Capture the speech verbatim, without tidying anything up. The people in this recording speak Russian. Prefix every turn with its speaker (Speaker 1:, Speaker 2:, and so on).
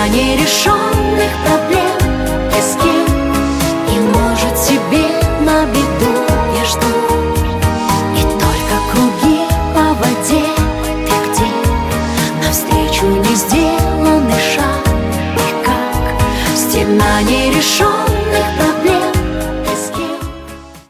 Speaker 1: стена нерешенных проблем. Без кем, и может тебе на беду я жду. И только круги по воде. Ты где? Навстречу не сделанный шаг. И как стена нерешенных